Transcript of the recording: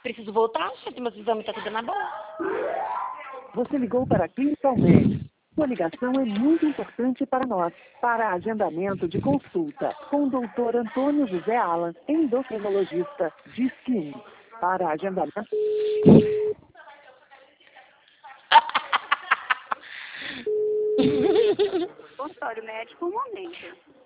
Preciso voltar, meus exames tá tudo na boa. Você ligou para a Clinical Med. Sua ligação é muito importante para nós. Para agendamento de consulta com o Dr. Antônio José Alan, endocrinologista, Disque 1. Para agendamento... Consultório médico, um momento.